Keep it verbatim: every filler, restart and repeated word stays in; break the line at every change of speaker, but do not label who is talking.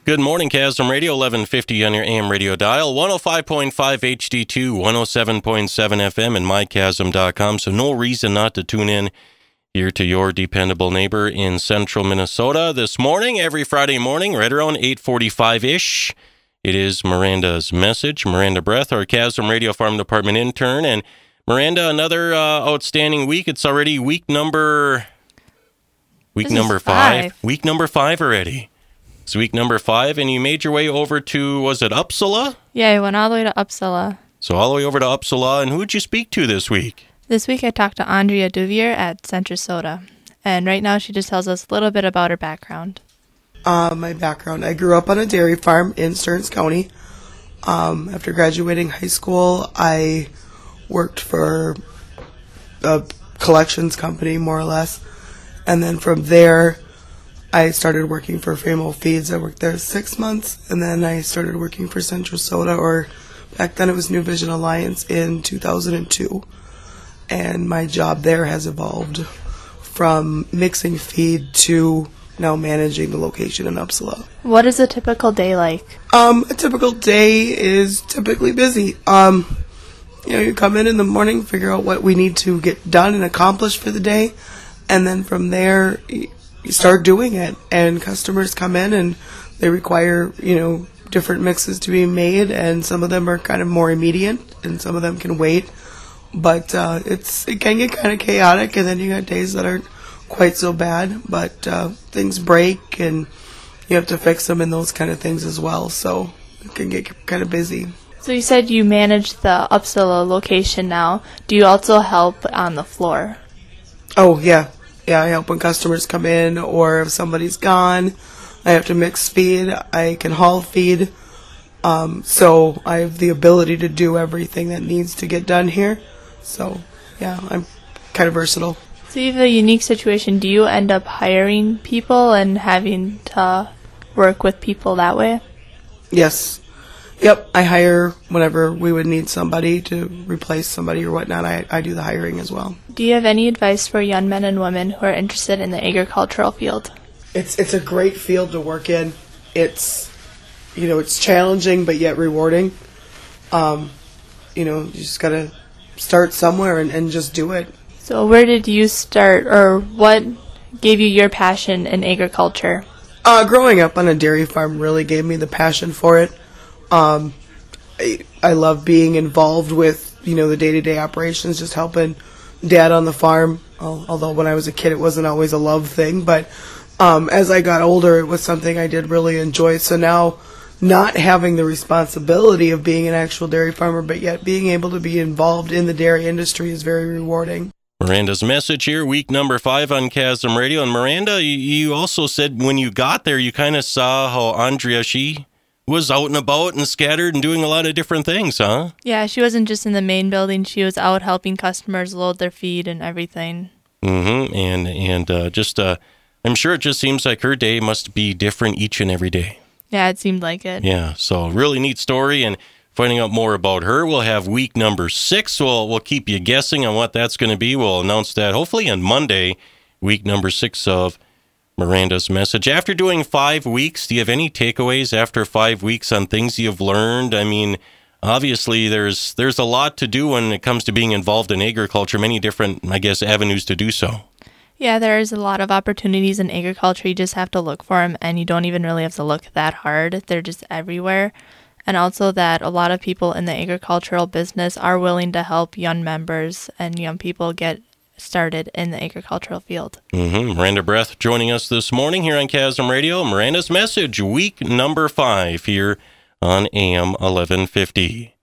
Good morning, Chasm Radio, eleven fifty on your A M radio dial, one oh five point five H D two, one oh seven point seven F M, and my chasm dot com, so no reason not to tune in here to your dependable neighbor in central Minnesota. This morning, every Friday morning, right around eight forty-five-ish, it is Miranda's Message. Miranda Breath, our Chasm Radio Farm Department intern. And Miranda, another uh, outstanding week. It's already week number... Week
this
number
five.
five. Week number five already. It's week number five, and you made your way over to, was it Uppsala?
Yeah, I went all the way to Uppsala.
So all the way over to Uppsala, and who did you speak to this week?
This week I talked to Andrea Duvier at Centrosoda, and right now she just tells us a little bit about her background.
Uh, my background, I grew up on a dairy farm in Stearns County. Um, after graduating high school, I worked for a collections company, more or less, and then from there, I started working for Famo Feeds. I worked there six months, and then I started working for Centrosoda, or back then it was New Vision Alliance, in two thousand two. And my job there has evolved from mixing feed to now managing the location in Uppsala.
What is a typical day like?
Um, a typical day is typically busy. Um, you know, you come in in the morning, figure out what we need to get done and accomplished for the day, and then from there, you start doing it. And customers come in and they require, you know, different mixes to be made, and some of them are kind of more immediate, and some of them can wait. But uh, it's it can get kind of chaotic, and then you got days that aren't quite so bad. But uh, things break, and you have to fix them and those kind of things as well. So it can get kind of busy.
So you said you manage the Uppsala location now. Do you also help on the floor?
Oh, yeah. Yeah, I help when customers come in, or if somebody's gone. I have to mix feed. I can haul feed. Um, so I have the ability to do everything that needs to get done here. So, yeah, I'm kind of versatile.
So you have a unique situation. Do you end up hiring people and having to work with people that way?
Yes. Yep, I hire whenever we would need somebody to replace somebody or whatnot. I, I do the hiring as well.
Do you have any advice for young men and women who are interested in the agricultural field?
It's it's a great field to work in. It's, you know, it's challenging but yet rewarding. Um, you know, you just got to start somewhere and, and just do it.
So where did you start, or what gave you your passion in agriculture?
Uh, growing up on a dairy farm really gave me the passion for it. Um, I, I love being involved with, you know, the day-to-day operations, just helping Dad on the farm. Although when I was a kid, it wasn't always a love thing. But um, as I got older, it was something I did really enjoy. So now, not having the responsibility of being an actual dairy farmer, but yet being able to be involved in the dairy industry is very rewarding.
Miranda's Message here, week number five on Chasm Radio. And Miranda, you also said when you got there, you kind of saw how Andrea, she was out and about and scattered and doing a lot of different things, huh?
Yeah, she wasn't just in the main building. She was out helping customers load their feed and everything.
Mm-hmm. And, and uh, just, uh, I'm sure it just seems like her day must be different each and every day.
Yeah, it seemed like it.
Yeah, so really neat story, and finding out more about her, we'll have week number six. We'll, we'll keep you guessing on what that's going to be. We'll announce that hopefully on Monday, week number six of Miranda's Message. After doing five weeks, do you have any takeaways after five weeks on things you've learned? I mean, obviously there's there's a lot to do when it comes to being involved in agriculture, many different, I guess, avenues to do so.
Yeah, there's a lot of opportunities in agriculture. You just have to look for them, and you don't even really have to look that hard. They're just everywhere. And also that a lot of people in the agricultural business are willing to help young members and young people get started in the agricultural field.
Mm-hmm. Miranda Breath joining us this morning here on Chasm Radio. Miranda's Message, week number five here on A M eleven fifty.